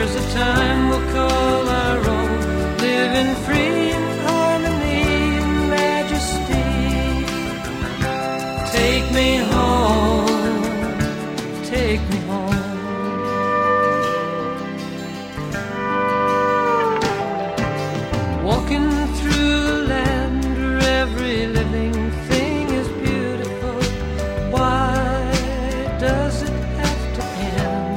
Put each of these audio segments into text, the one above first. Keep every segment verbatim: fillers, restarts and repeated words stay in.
There's a time we'll call our own, living free in harmony and majesty. Take me home, take me home. Walking through a land where every living thing is beautiful. Why does it have to end?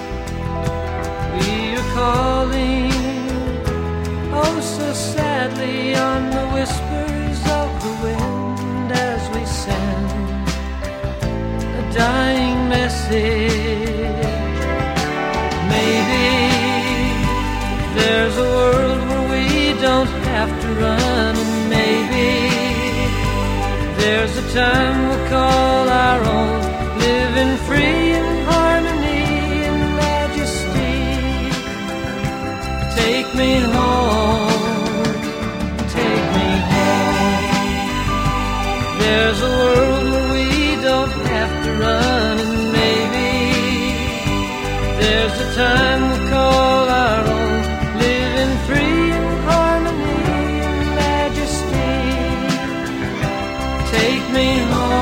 We are calling, oh so sadly, on the whispers of the wind as we send a dying message. Maybe there's a world where we don't have to run, and maybe there's a time we'll call our own, living free in harmony and majesty. Take me home, take me home. There's a world where we don't have to run, and maybe there's a time we'll call our own, living free in harmony and majesty. Take me home.